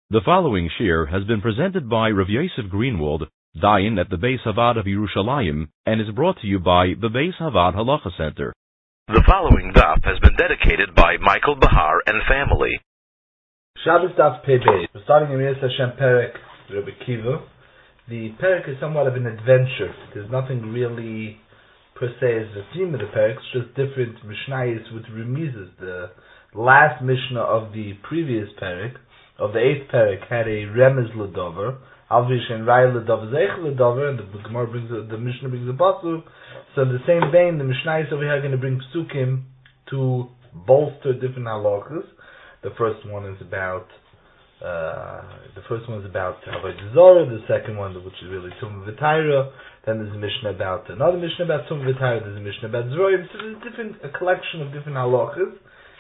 The following shir has been presented by Rav Yosef Greenwald, Dayan at the Beis Havad of Yerushalayim, and is brought to you by the Beis Havad Halacha Center. The following daf has been dedicated by Michael Bahar and family. Shabbos daf Pei Beis. We're starting in Yis Hashem Perek, Rebbe Kiva. The Perek is somewhat of an adventure. There's nothing really per se as the theme of the Perek. It's just different Mishnayos with remizes. The last Mishnah of the previous Perek, of the 8th Perek, had a remez l'dover, alvish and rai l'dover, zeich l'dover, and the Gemara brings the Mishnah brings a pasuk. So in the same vein, the Mishnayos over here are going to bring psukim to bolster different halachas. The first one is about Avodah Zarah. The second one, which is really Tumah V'Tayra. Then there's a Mishnah about another Mishnah about Tumah V'Tayra. There's a Mishnah about Zroim. So there's a collection of different halachas.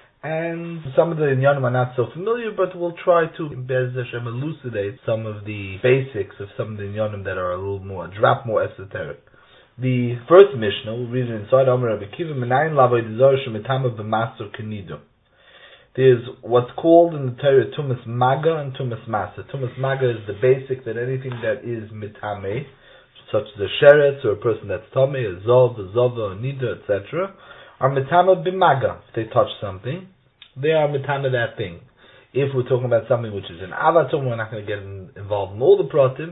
And some of the inyanim are not so familiar, but we'll try to Be'ez Hashem elucidate some of the basics of some of the inyanim that are a little more, a drop more esoteric. The first Mishnah, we'll read it inside Amar Rabbi Kiva, Menayin Lavodah Zarah Shemitama B'Maser Kenido. There's what's called in the Torah Tumas Maga and Tumas Masa. Tumas Maga is the basic that anything that is mitame, such as a sheretz or a person that's tame, a zov, a zova, a nida, etc., are mitama b'maga. If they touch something, they are mitama that thing. If we're talking about something which is an avatum, we're not going to get involved in all the pratim.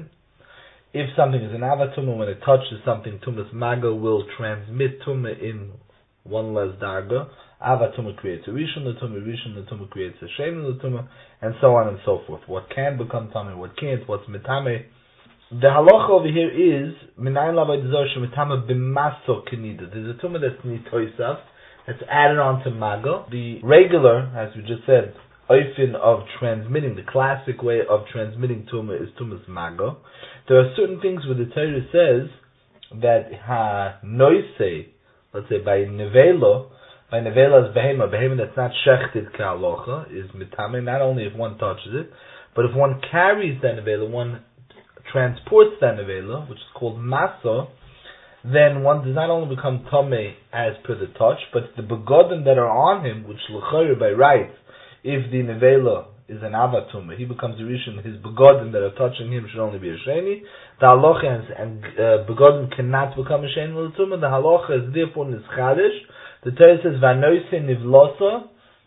If something is an avatum, when it touches something, tumas maga will transmit tumah in one less darga. Avatuma creates a rishon l'tumah creates a shem l'tumah, and so on and so forth. What can become tameh, what can't, what's mitame. The halacha over here is minayin lavodah zarah shemitama b'maso kenida. There's a tumah that's nitoisaf, that's added on to maga. The regular, as we just said, oifin of transmitting, the classic way of transmitting tumah is tumas maga. There are certain things where the Torah says that ha noisei, let's say by nevela is behema that's not shechted ka'alocha, is mitame, not only if one touches it, but if one carries that nevela, one transports that nevela, which is called masa, then one does not only become tameh as per the touch, but the begodim that are on him, which l'chayr by right, if the nevela is an avatum, he becomes a rishon, his begodim that are touching him should only be a sheni. The halacha and begodim cannot become a sheni l'tumah. The halacha is therefore nischadish. The Torah says vanoise nivlosa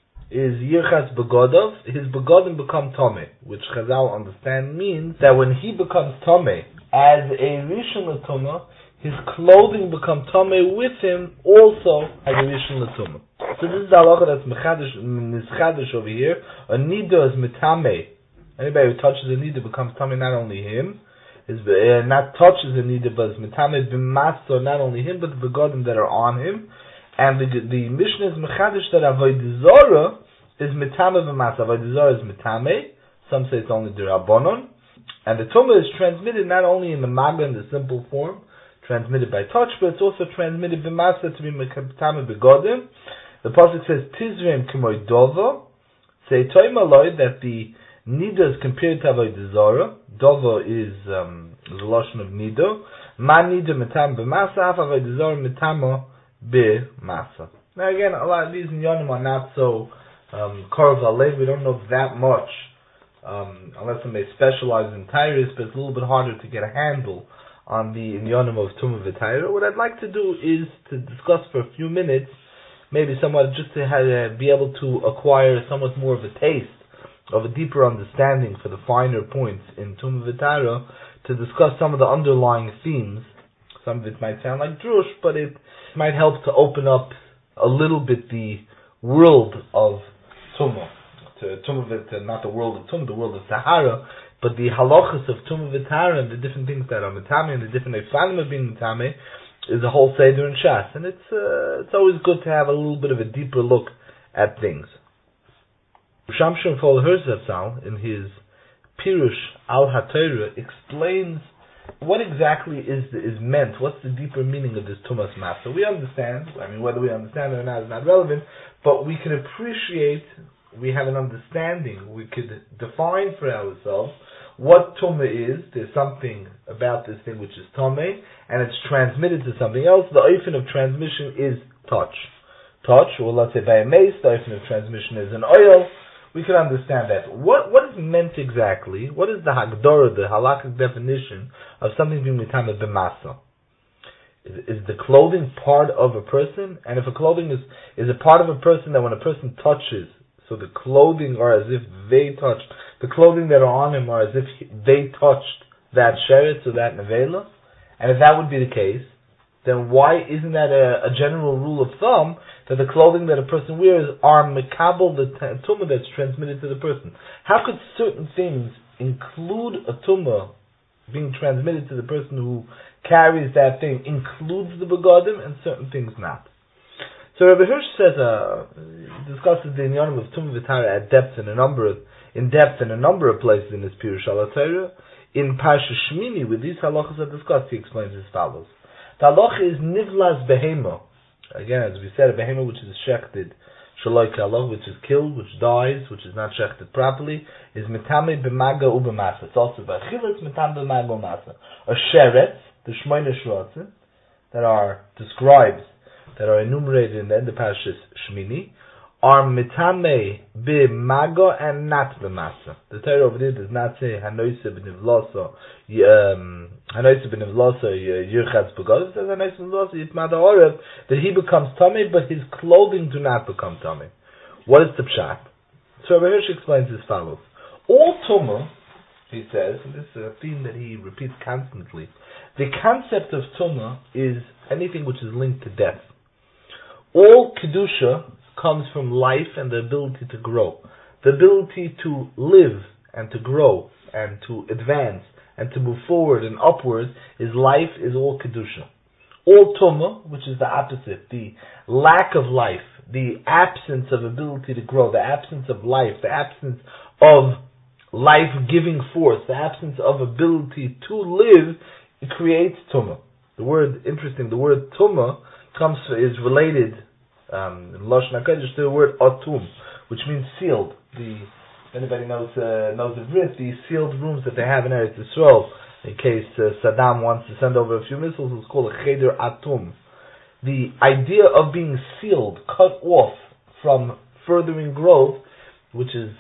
is yirchas begodov. His begodim become tomei, which Chazal understand means that when he becomes tomei as a rishon l'tumah, his clothing become tomei with him also as a rishon l'tumah. So this is the halacha that's nischadish over here. A nida is mitame. Anybody who touches a nida becomes tomei, not only him. Not touches a nida, but is mitame b'maso, not only him, but the begodim that are on him. And the Mishnah is mechadish that Avodah Zarah is mitame b'masa. Avodah Zarah is mitame. Some say it's only the Rabbanon. And the tumah is transmitted not only in the maga in the simple form, transmitted by touch, but it's also transmitted b'masa to be mitame b'godim. The pasuk says Tizrim k'moy dova. Say toimaloi that the nida is compared to Avodah Zarah. Dova is the lashon of nida. Ma nida mitame b'masa. Af Avodah Zarah mitame b'masa. Now again, a lot of these inyanim are not so korov alev. We don't know that much, unless somebody specializes in Tyrus, but it's a little bit harder to get a handle on the inyanim of Tumah V'Tayra. What I'd like to do is to discuss for a few minutes, maybe somewhat just to be able to acquire somewhat more of a taste of a deeper understanding for the finer points in Tumah V'Tayra, to discuss some of the underlying themes. Some of it might sound like drush, but it might help to open up a little bit the world of Tumah. Not the world of Tumah, the world of Tahara, but the halachas of Tumah V'Tahara and the different things that are mitame and the different efanim of being mitame is a whole seder and shas. And it's always good to have a little bit of a deeper look at things. Shamshon Fol Herzl in his Pirush Al HaTorah explains what exactly is meant, what's the deeper meaning of this Tumas Masa. We understand, whether we understand it or not is not relevant, but we can appreciate, we have an understanding, we could define for ourselves what Tumah is. There's something about this thing which is Tumah, and it's transmitted to something else. The oifin of transmission is touch. Or let's say by a mace, the oifin of transmission is an oil, we can understand that. What is meant exactly? What is the hagdorah, the halakhic definition of something being mitame b'masa? Is the clothing part of a person? And if a clothing is a part of a person that when a person touches, so the clothing are as if they touched, the clothing that are on him are as if they touched that sheretz or that nevela? And if that would be the case, then why isn't that a general rule of thumb that the clothing that a person wears are mekabel, the tumah that's transmitted to the person? How could certain things include a tumah being transmitted to the person who carries that thing, includes the begadim, and certain things not? So Rabbi Hirsch says, discusses the inyanim of tumah v'tara at depth in a number of places in his Pirush HaTorah. In Parsha Shmini, with these halachas are discussed, he explains as follows. The halacha is nivlas behema. Again, as we said, a behema which is shechted shaloi k'halach, which is killed, which dies, which is not shechted properly, is mitame b'maga u'b'masa. It's also b'achilas mitame b'maga u'masa. A sheretz, the shmoyne shrotzim, that are described, that are enumerated in the end of Parshas Shmini, are mitame b'maga and not b'masa. The Torah over there does not say hanoise b'nivlasa yirchatz b'gadav. It says hanoise b'nivlasa yitmada orev, that he becomes tamei, but his clothing do not become tamei. What is the pshat? So Rabbi Hirsch explains as follows. All tumah, he says, and this is a theme that he repeats constantly, the concept of tumah is anything which is linked to death. All kedusha comes from life and the ability to grow. The ability to live and to grow and to advance and to move forward and upward is life, is all kedusha. All tumah, which is the opposite, the lack of life, the absence of ability to grow, the absence of life, the absence of life-giving force, the absence of ability to live, it creates tumah. The word tumah is related in Lashon HaKodesh to the word atum, which means sealed. If anybody knows the Brit, the sealed rooms that they have in Eretz Yisrael, in case Saddam wants to send over a few missiles, it's called a cheder atum. The idea of being sealed, cut off from furthering growth, which is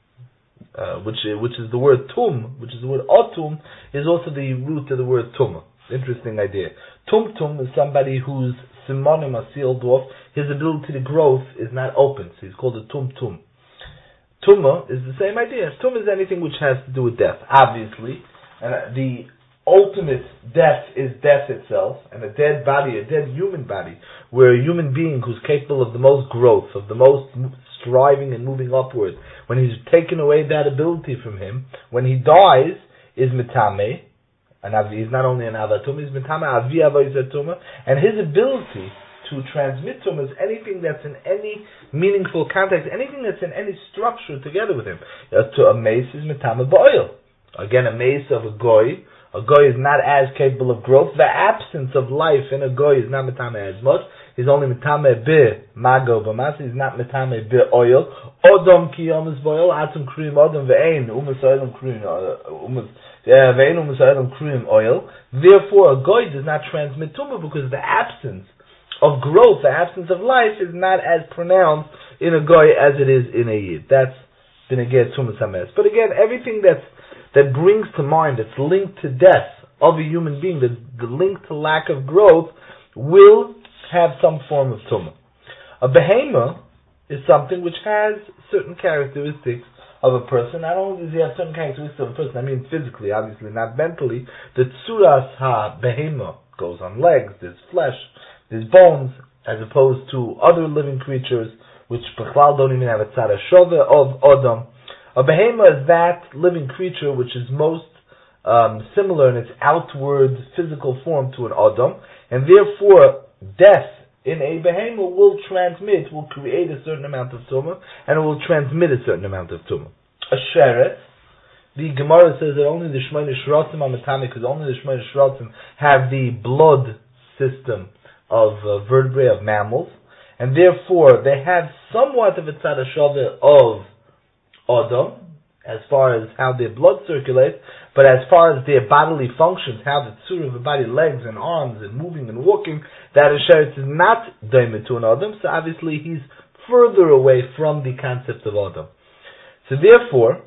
the word tum, which is the word atum, is also the root of the word tumah. Interesting idea. Tum is somebody whose simonim are sealed off. His ability to growth is not open, so he's called a tum. Tumah is the same idea. Tum is anything which has to do with death, obviously. And the ultimate death is death itself, and a dead body, a dead human body, where a human being who's capable of the most growth, of the most striving and moving upward, when he's taken away that ability from him, when he dies, is mitame, and he's not only an avatum, he's mitame avi avoyzatuma, and his ability to transmit tumah is anything that's in any meaningful context, anything that's in any structure together with him. To a mace is mitame ba'oil. Again, a mace of a goy is not as capable of growth. The absence of life in a goy is not mitame as much. He's only mitame mago b'mas. He's not mitame oil. Odom ki yomas ba'oil atum kriyim odom ve'ein umas oilum kriyim oil. Therefore, a goy does not transmit tumah because the absence of growth, the absence of life, is not as pronounced in a goy as it is in a yid. That's b'neged tumah sames. But again, everything that brings to mind, that's linked to death of a human being, the link to lack of growth, will have some form of tumah. A behema is something which has certain characteristics of a person. Not only does he have certain characteristics of a person, I mean physically, obviously, not mentally. The tsuras ha-behema goes on legs, there's flesh, there's bones, as opposed to other living creatures, which b'chlal don't even have a tzara shove of Adam. A behema is that living creature which is most similar in its outward physical form to an Adam, and therefore death in a behema will create a certain amount of tumah, and it will transmit a certain amount of tumah. A sheret, the Gemara says that only the shmoyne shrotzim are metame, because only the shmoyne shrotzim have the blood system of vertebrae, of mammals, and therefore they have somewhat of a tzad hashava of Adam, as far as how their blood circulates, but as far as their bodily functions, how the tzura of the body, legs and arms and moving and walking, that a sheret is not daimah to an Adam, so obviously he's further away from the concept of Adam. So therefore,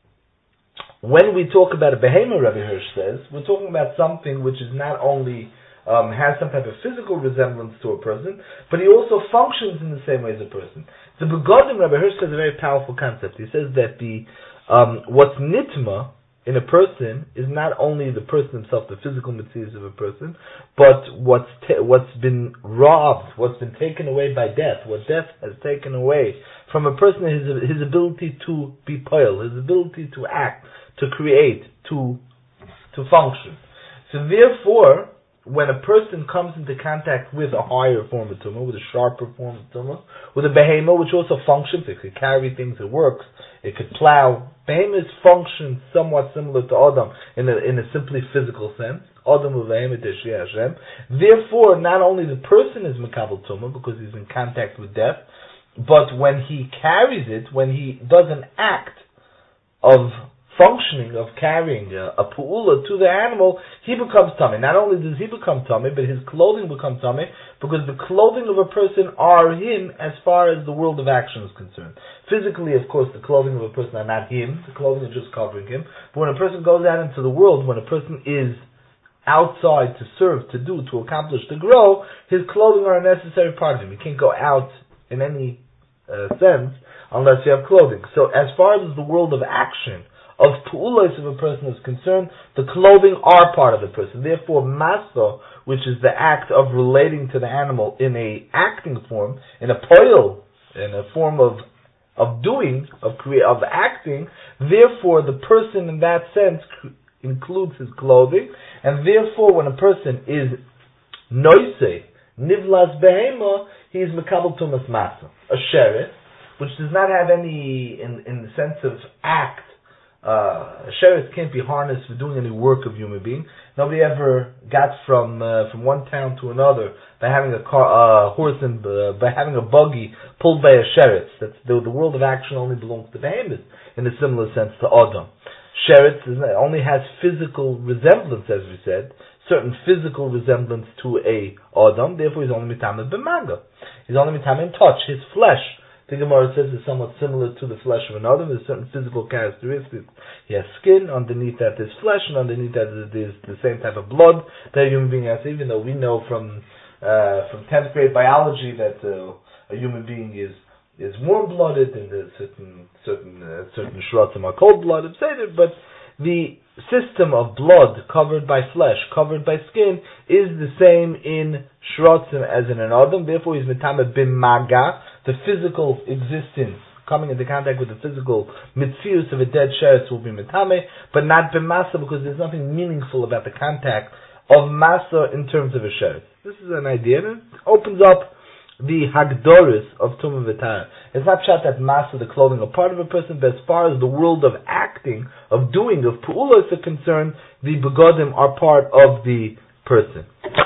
when we talk about a behemoth, Rabbi Hirsch says, we're talking about something which is not only has some type of physical resemblance to a person, but he also functions in the same way as a person. The begodim, Rabbi Hirsch says, a very powerful concept. He says that the what's nitma in a person is not only the person himself, the physical materials of a person, but what's been robbed, what's been taken away by death, what death has taken away from a person, his ability to be poil, his ability to act, to create, to function. So therefore, when a person comes into contact with a higher form of tumah, with a sharper form of tumah, with a behemoth, which also functions, it could carry things, it works, it could plow. Behemoths function somewhat similar to Adam in a simply physical sense. Adam with behemoth Yeshua Hashem. Therefore, not only the person is mekabel tumah because he's in contact with death, but when he carries it, when he does an act of functioning, of carrying a pu'ula to the animal, he becomes tummy. Not only does he become tummy, but his clothing becomes tummy, because the clothing of a person are him as far as the world of action is concerned. Physically, of course, the clothing of a person are not him, the clothing is just covering him. But when a person goes out into the world, when a person is outside to serve, to do, to accomplish, to grow, his clothing are a necessary part of him. He can't go out in any sense unless you have clothing. So as far as the world of action, of pu'ulos of a person is concerned, the clothing are part of the person. Therefore, masa, which is the act of relating to the animal in a acting form, in a poil, in a form of doing, of acting, therefore the person in that sense includes his clothing, and therefore when a person is noisei, nivlas behema, he is mekabel tumas masa. A sheret, which does not have any, in the sense of act, sheriffs can't be harnessed for doing any work of human being. Nobody ever got from one town to another by having a horse and by having a buggy pulled by a sheriff. That's the world of action only belongs to behemoth in a similar sense to Adam. Sheriff only has physical resemblance, as we said, certain physical resemblance to a Adam. Therefore, he's only mitameh b'maga. He's only mitameh in touch. His flesh, the Gemara says, is somewhat similar to the flesh of an Adam. There's certain physical characteristics. He has skin, underneath that there's flesh, and underneath that there's the same type of blood that a human being has, even though we know from 10th grade biology that a human being is warm-blooded, and there's certain shrotzim are cold-blooded, but the system of blood covered by flesh, covered by skin, is the same in shrotzim as in an Adam. Therefore, he's mitameh b'maga, the physical existence, coming into contact with the physical mitzius of a dead sheretz will be mitameh, but not b'masa, because there's nothing meaningful about the contact of masa in terms of a sheretz. This is an idea, and it opens up the hagdoris of tumah v'tara. It's not shot that masa, the clothing, are part of a person, but as far as the world of acting, of doing, of pu'ulos are concerned, the begodim are part of the person.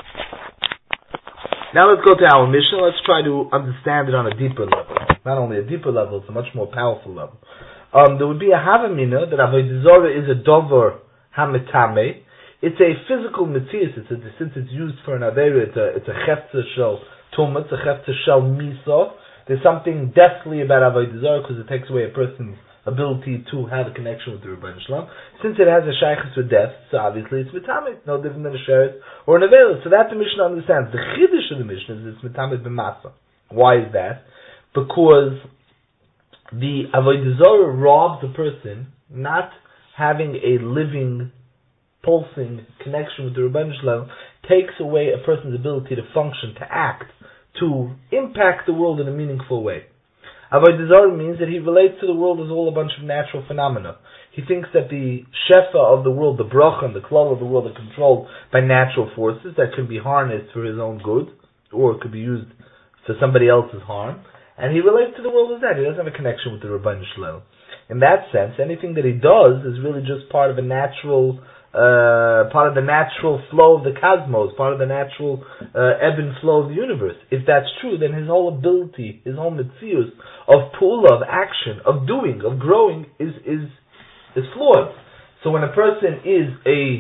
Now let's go to our Mishnah. Let's try to understand it on a deeper level. Not only a deeper level, it's a much more powerful level. There would be a havamina that avodah zarah is a dover hametame. It's a physical mitzias. Since it's used for an avera, it's a chefza shel tumah, it's a chefza shel misa. There's something deathly about avodah zarah because it takes away a person's ability to have a connection with the Rebbeinu Shalom. Since it has a shaykhus with death, so obviously it's mitameh, no different than a sheret or an avela. So that the Mishnah understands. The chiddush of the Mishnah is it's mitameh b'masa. Why is that? Because the avodah zarah robs the person not having a living, pulsing connection with the Rebbeinu Shalom, takes away a person's ability to function, to act, to impact the world in a meaningful way. Avodah zarah means that he relates to the world as all a bunch of natural phenomena. He thinks that the shefa of the world, the bracha and the klal of the world, are controlled by natural forces that can be harnessed for his own good, or it could be used for somebody else's harm. And he relates to the world as that. He doesn't have a connection with the Rebbeinu Shalom. In that sense, anything that he does is really just part of a natural part of the natural flow of the cosmos, part of the natural ebb and flow of the universe. If that's true, then his whole ability, his whole mitzius of pu'ula, of action, of doing, of growing is flawed. So when a person is a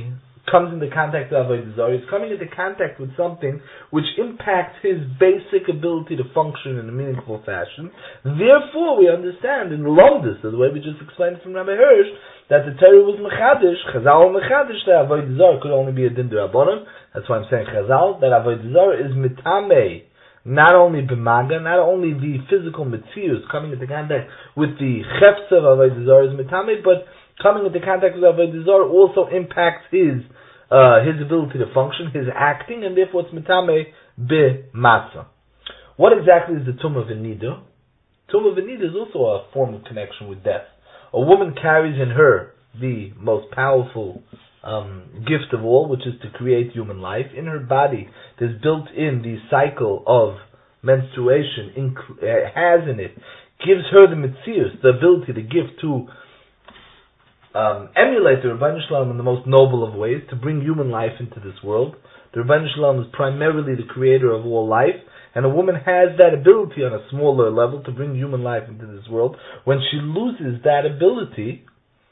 comes into contact with Avodah Zarah, he's coming into contact with something which impacts his basic ability to function in a meaningful fashion. Therefore, we understand in the Lomdus, the way we just explained from Rabbi Hirsch, that the Torah was Mechadish, Chazal Mechadish, that Avodah Zarah could only be a Din D'Rabbanan. That's why I'm saying Chazal, that Avodah Zarah is Mitameh, not only b'maga, not only the physical materials coming into contact with the chefs of Avodah Zarah is mitame, but coming into contact with Avodah Zarah also impacts his ability to function, his acting, and therefore it's mitame b'masa. What exactly is the tumah v'nida? Tumah v'nida is also a form of connection with death. A woman carries in her the most powerful gift of all, which is to create human life. In her body, there's built in the cycle of menstruation, has in it, gives her the mitzius, the ability, the gift to emulate the Rebbeinu Shalom in the most noble of ways, to bring human life into this world. The Rebbeinu Shalom is primarily the creator of all life, and a woman has that ability on a smaller level to bring human life into this world. When she loses that ability,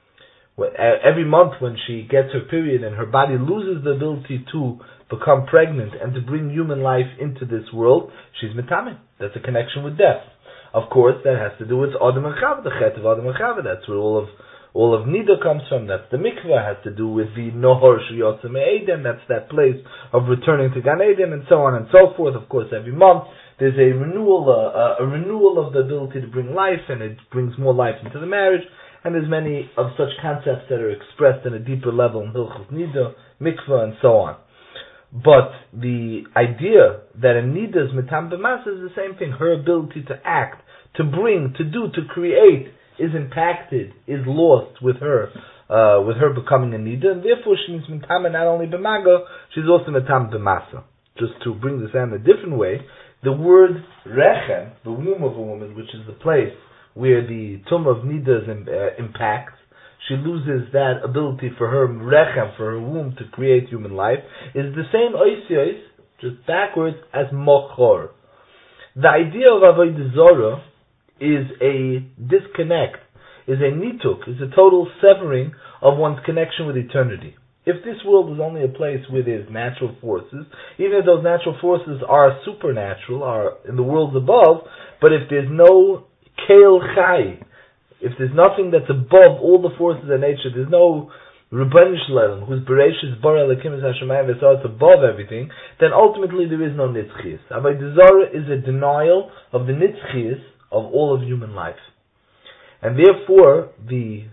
every month when she gets her period and her body loses the ability to become pregnant and to bring human life into this world, she's mitame. That's a connection with death. Of course, that has to do with Adam and Chava, the chet of Adam and Chava. That's where all of Nida comes from. That's the mikvah. Has to do with the Nohor Sheyotze Me'eden. That's that place of returning to Gan Eden, and so on and so forth. Of course, every month there's a renewal of the ability to bring life, and it brings more life into the marriage. And there's many of such concepts that are expressed in a deeper level in Hilchos Nida, Mikvah, and so on. But the idea that a Nida is Mitam B'Masa is the same thing. Her ability to act, to bring, to do, to create is impacted, is lost with her becoming a Nida, and therefore she needs Mitam not only B'Maga, she's also Mitam B'Masa. Just to bring this out in a different way, the word Rechem, the womb of a woman, which is the place where the tumah of Nida impacts, she loses that ability for her rechem, for her womb to create human life, is the same oisios, just backwards, as mochor. The idea of Avodah Zarah is a disconnect, is a nituk, is a total severing of one's connection with eternity. If this world is only a place where there's natural forces, even if those natural forces are supernatural, are in the worlds above, but if there's no Keil Chai, if there's nothing that's above all the forces of nature, there's no Rebbeinu Shalom, whose Bereshis Bara Elokim Es Hashemayim V'Sarot above everything, then ultimately there is no Nitzchias. Avodah Zarah is a denial of the Nitzchias of all of human life. And therefore, the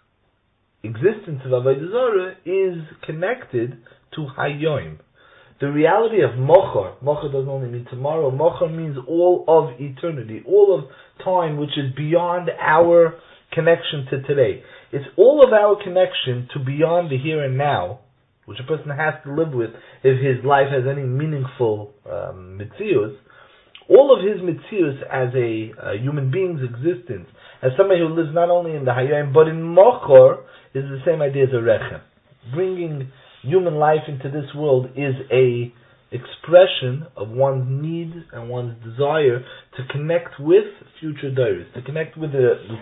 existence of Avodah Zarah is connected to Hayyom. The reality of Mochar doesn't only mean tomorrow, Mochar means all of eternity, all of time which is beyond our connection to today. It's all of our connection to beyond the here and now, which a person has to live with if his life has any meaningful mitzius. All of his mitzius as a human being's existence, as somebody who lives not only in the Hayayim but in Mochar, is the same idea as a Rechem. Bringing human life into this world is a expression of one's need and one's desire to connect with future days, to connect with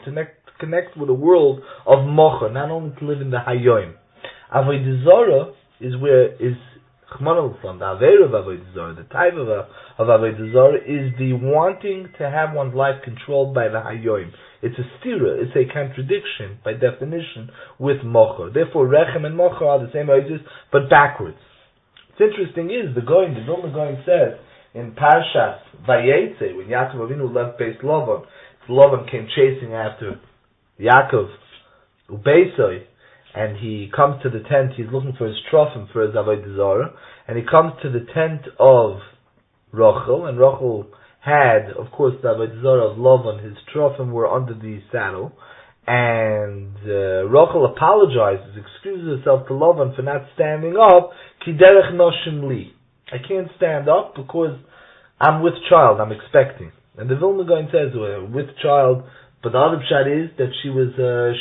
a world of mocha, not only to live in the hayoim. Avodah Zarah is Chmanul from the Aveira of Avodah Zarah, the type of Avodah Zarah is the wanting to have one's life controlled by the hayoim. It's a stira, it's a contradiction by definition with mocha. Therefore, Rechem and mocha are the same ideas, but backwards. What's interesting is the Vilna Gaon says in Parshas Vayetze, when Yaakov Avinu left Beis Lavan came chasing after Yaakov Ubeisoi, and he comes to the tent. He's looking for his trophim for his Avodah Zarah, and he comes to the tent of Rachel, and Rachel had, of course, the Avodah Zarah of Lavan. His trophim were under the saddle, and Rachel apologizes, excuses herself to Lavan for not standing up. Ki derech noshim li, I can't stand up because I'm with child, I'm expecting. And the Vilna Gaon says with child, but the other pshat is that she was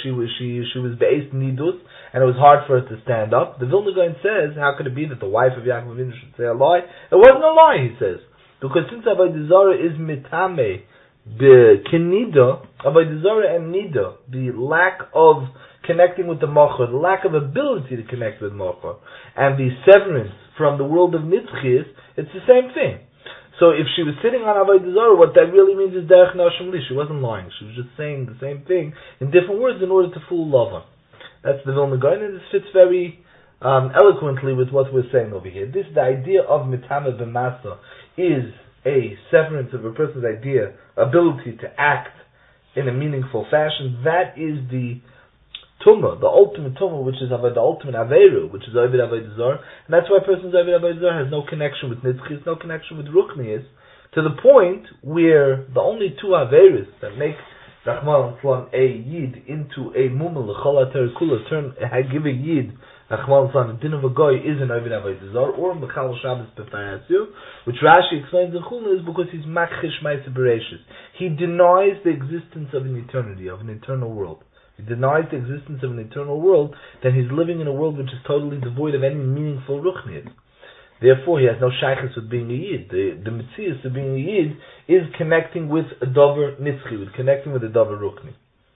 be'ez nidus, and it was hard for her to stand up. The Vilna Gaon says, how could it be that the wife of Yaakov Avinu should say a lie? It wasn't a lie, he says, because since Avodah Zarah is mitame, the kenida, Avodah Zarah and nida, the lack of connecting with the Mochor, the lack of ability to connect with Mochor, and the severance from the world of Nitzchis, it's the same thing. So if she was sitting on Avodah Zarah, what that really means is Derech Nashim Li. She wasn't lying. She was just saying the same thing in different words in order to fool Lavan. That's the Vilna Gaon, and this fits very eloquently with what we're saying over here. This, the idea of Mitama B'Masa, is a severance of a person's ability to act in a meaningful fashion. That is the Tumah, the ultimate Tumah, which is the ultimate Averu, which is Ovid Avodah Zarah. And that's why a person's Ovid Avodah Zarah has no connection with Nitzchis, no connection with Ruchnius, to the point where the only two Averus that make Rahman al a Yid into a Mumel, L'chol HaTorah Kula, give a Yid, Rahman al a din of a Goy, is an Ovid Avodah Zarah, or Mechal Shabbos B'Farasyu, which Rashi explains in Chulna is because he's Makchish Ma'aseh Bereishis. He denies the existence of an eternity, of an eternal world. He denies the existence of an eternal world, then he's living in a world which is totally devoid of any meaningful ruchnius. Therefore, he has no shaykhus with being a yid. The mitzias of being a yid is connecting with a dover nitzchi, with connecting with a dover rukni.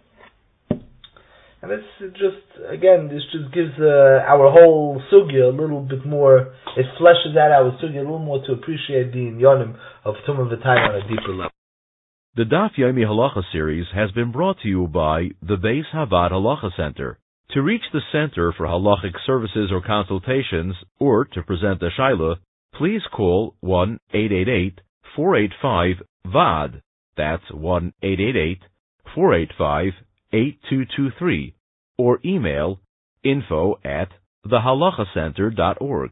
And this just gives our whole sugya a little bit more. It fleshes out our sugya a little more to appreciate the inyanim of Tumah V'Tayra on a deeper level. The Daf Yomi Halacha series has been brought to you by the Beis Havad Halacha Center. To reach the Center for Halachic Services or Consultations, or to present a Shaila, please call 1-888-485-VAD. That's 1-888-485-8223. Or email info@thehalachacenter.org.